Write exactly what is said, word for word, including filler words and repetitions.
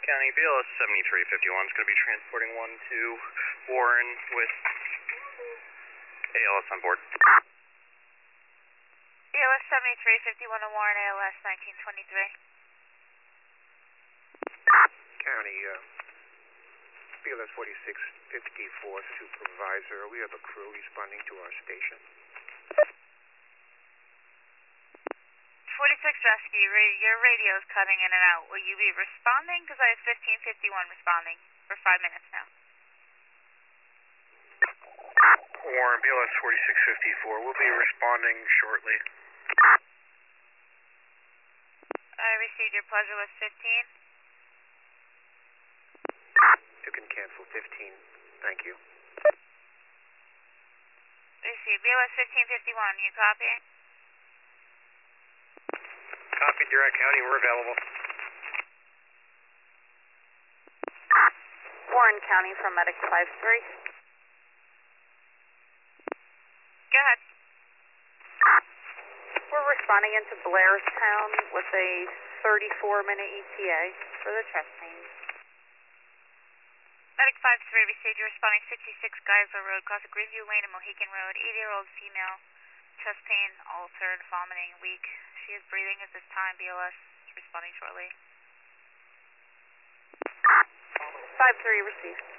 County, B L S seventy-three fifty-one is going to be transporting one to Warren with A L S on board. B L S seventy-three fifty-one to Warren, A L S nineteen twenty-three. County, uh, B L S forty-six fifty-four supervisor. We have a crew responding to our station. forty-six Rescue, ra- your radio's cutting in and out. Will you be responding? Because I have fifteen fifty-one responding for five minutes now. Warren, B L S forty-six fifty-four. We'll be responding shortly. I received your pleasure with fifteen. You can cancel fifteen. Thank you. Received B L S fifteen fifty-one. You copy? Copy, Direct County. We're available. Warren County from Medic five three. Go ahead. We're responding into Blairstown with a thirty-four minute E T A for the chest pain. Medic five three received your responding sixty-six Geisler Road, across a Greenview Lane and Mohican Road. eighty-year-old female, chest pain, altered, vomiting, weak. She is breathing at this time. B L S responding shortly. five three received.